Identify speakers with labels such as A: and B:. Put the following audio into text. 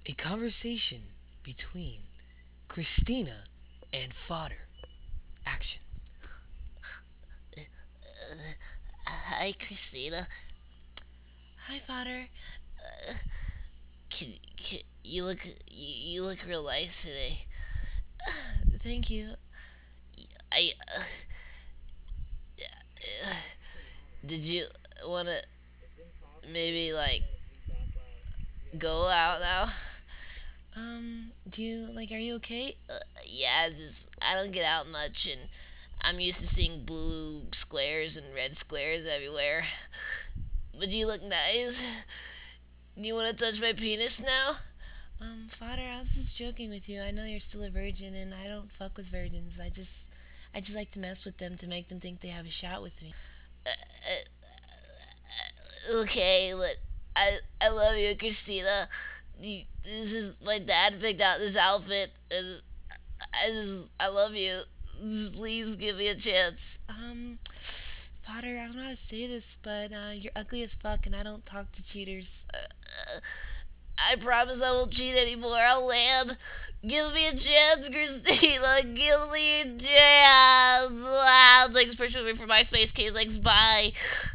A: A conversation between Christina and Fodder. Action.
B: Hi, Christina.
A: Hi, Fodder.
B: You look real nice today.
A: Thank you.
B: I did you wanna maybe like go out now?
A: Do you are you okay?
B: Yeah, just I don't get out much, and I'm used to seeing blue squares and red squares everywhere. But you look nice. Do you want to touch my penis now?
A: Fodder, I was just joking with you. I know you're still a virgin, and I don't fuck with virgins. I just like to mess with them to make them think they have a shot with me.
B: Okay, but I love you, Christina. This is my dad picked out this outfit, and I love you. Just please give me a chance.
A: Fodder, I don't know how to say this, but you're ugly as fuck, and I don't talk to cheaters.
B: I promise I won't cheat anymore. I'll land. Give me a chance, Christina. Give me a chance. Wow, thanks for showing me for MySpace. K, thanks. Bye.